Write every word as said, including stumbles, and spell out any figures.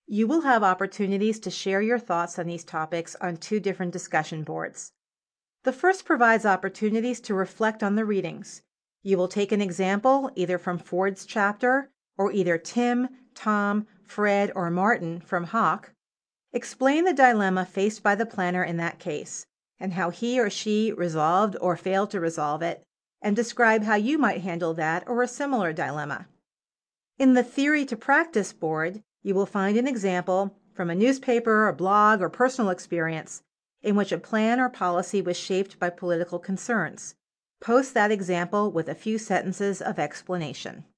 You will have opportunities to share your thoughts on these topics on two different discussion boards. The first provides opportunities to reflect on the readings. You will take an example either from Ford's chapter or either Tim, Tom, Fred, or Martin from Hawk. Explain the dilemma faced by the planner in that case and how he or she resolved or failed to resolve it, and describe how you might handle that or a similar dilemma. In the Theory to Practice board, you will find an example from a newspaper, a blog, or personal experience in which a plan or policy was shaped by political concerns. Post that example with a few sentences of explanation.